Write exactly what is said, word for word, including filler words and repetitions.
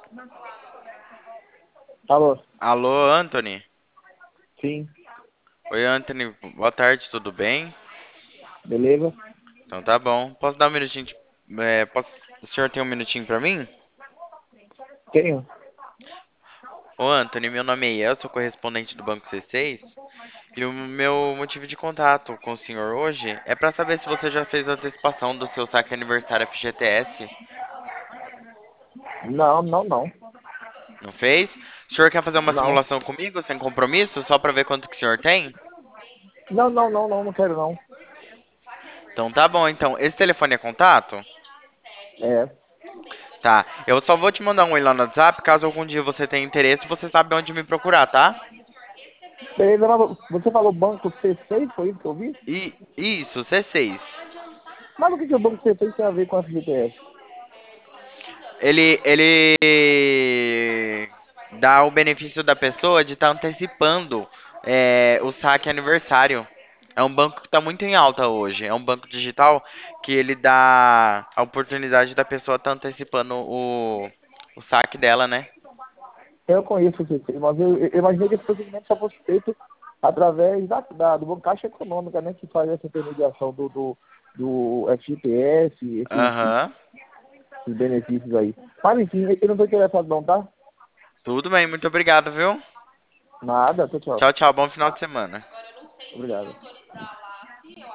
Alô? Alô, Anthony? Sim, Oi, Anthony. Boa tarde, tudo bem? beleza? Então tá bom. Posso dar um minutinho de... é, posso... O senhor tem um minutinho pra mim? Tenho. Ô, Anthony, meu nome é Ian, sou correspondente do Banco C seis. E o meu motivo de contato com o senhor hoje é pra saber se você já fez a antecipação do seu saque aniversário F G T S. Não, não, não. Não fez? O senhor quer fazer uma Não. simulação comigo, sem compromisso, só pra ver quanto que o senhor tem? Não, não, não, não, não quero não. Então tá bom, então. Esse telefone é contato? É. Tá. Eu só vou te mandar um oi lá no WhatsApp, caso algum dia você tenha interesse, você sabe onde me procurar, tá? Beleza, mas você falou banco C seis, foi isso que eu vi? E isso, C seis. Mas o que, que o banco C seis tem a ver com a F G T S? Ele ele dá o benefício da pessoa de estar antecipando é, o saque aniversário. É um banco que está muito em alta hoje. É um banco digital que ele dá a oportunidade da pessoa estar antecipando o, o saque dela, né? Eu conheço o C seis, mas eu, eu imaginei que esse procedimento só fosse feito através da, da, do Banco Caixa Econômica, né? Que faz essa intermediação do, do, do F G T S, esses, esses, Aham. esses benefícios aí. Mas enfim, eu não estou interessado não, tá? Tudo bem, muito obrigado, viu? Nada, tchau, tchau. Tchau, tchau. Bom final de semana. Obrigado.